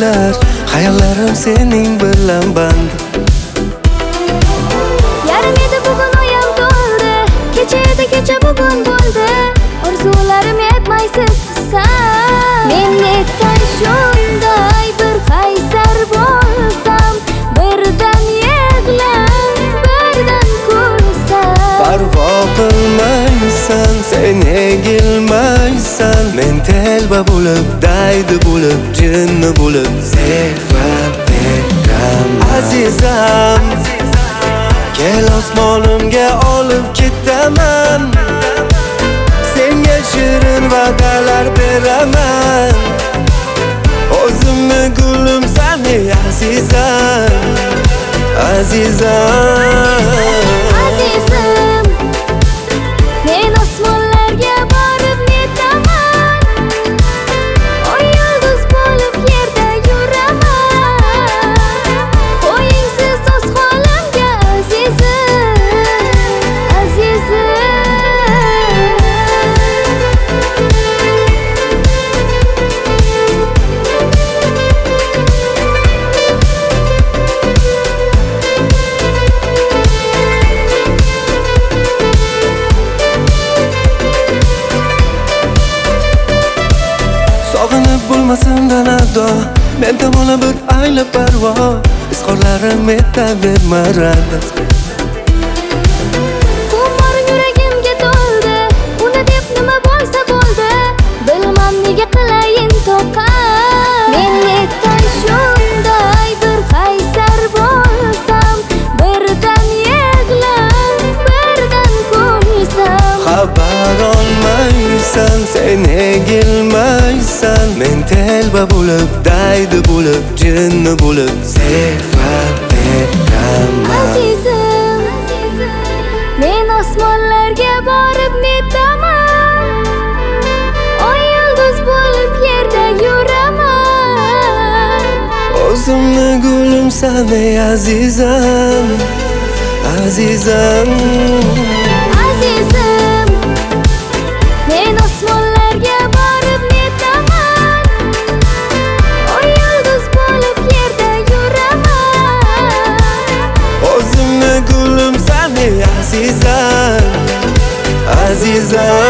kelar, hayollarim sening bilan band. Yarim edi bugun oyam to'ldi, kecha edi kecha bugun bo'ldi. Orzularim yetmaysiz qisam. Men netdan shunday bir qaysar bo'lsam, birdan yig'lam, birdan kulsam. Parvo qilmaysan, sen egilmaysan. Men telba bo'lib, daydi bo'lib, jinni bo'lib sevib beraman. Azizam, kel osmonimga olib ketaman. Senga shirin va'dalar beraman. O'zimni gulim sani azizam, azizam. Azizim, men osmonlarga borib netaman. Oy yulduz bo'lib yerda yuraman. Qo'yingsiz o'z holimga azizim, azizim. Sog'inib bo'lmasin ado, men tomon bir ayla parvo. Izhorlarim aytavermaradi. Xumor yuragimga to'ldi, uni deb nima bo'lsa bo'ldi. Bilmam nega qilayin toqat. Men netdan shunday bir qaysar bo'lsam, birdan yig'lam, birdan kulsam. Xabar olmaysan, sen egilmaysan. Men telba bo'lib, daydi bo'lib, jinni bo'lib sevib beraman. Azizim, men osmonlarga borib netaman. Oy yulduz bo'lib yerda yuraman. O'zimni gulim sani azizam, azizam. Azizim, men osmonlarga borib netaman. Oy yulduz bo'lib yerda yuraman. O'zimni gulim sani azizam, azizam.